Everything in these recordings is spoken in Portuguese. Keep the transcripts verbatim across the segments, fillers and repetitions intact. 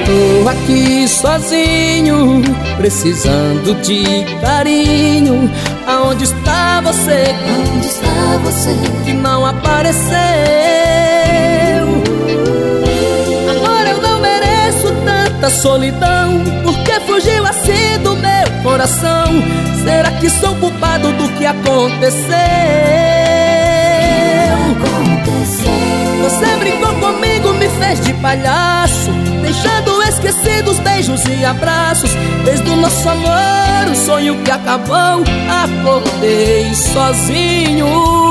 Tô aqui sozinho, precisando de carinho. Aonde está você? Onde está você? Que não apareceu. Agora eu não mereço tanta solidão. Por que fugiu assim do meu coração? Será que sou culpado do que aconteceu? Você brincou comigo, me fez de palhaço, deixando esquecidos beijos e abraços. Fez do nosso amor um sonho que acabou. Acordei sozinho.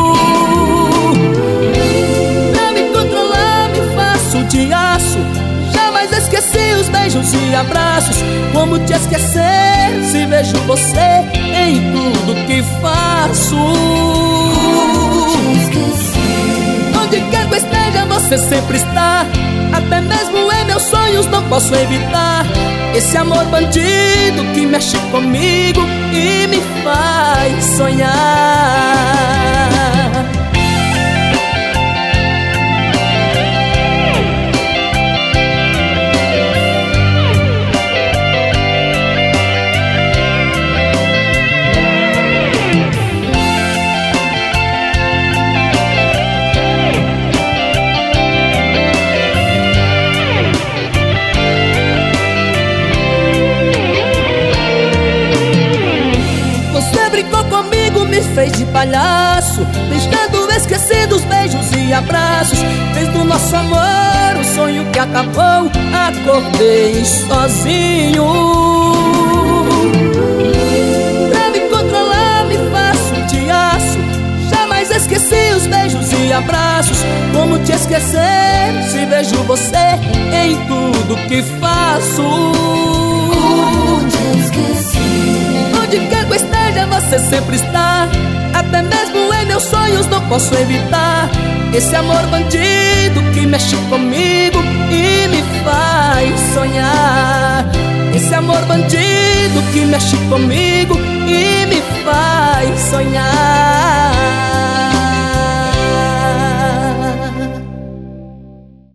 Pra me controlar me faço de aço. Jamais esqueci os beijos e abraços. Como te esquecer se vejo você em tudo que faço? Onde quer que eu esteja, você sempre está. Até mesmo em meus sonhos não posso evitar esse amor bandido que mexe comigo e me faz sonhar. Brincou comigo, me fez de palhaço, deixando esquecidos beijos e abraços. Fez do nosso amor um sonho que acabou. Acordei sozinho. Pra me controlar me faço de aço. Jamais esqueci os beijos e abraços. Como te esquecer se vejo você em tudo que faço? Como te esquecer? Onde quer que eu esteja, você sempre está. Até mesmo em meus sonhos não posso evitar esse amor bandido que mexe comigo e me faz sonhar. Esse amor bandido que mexe comigo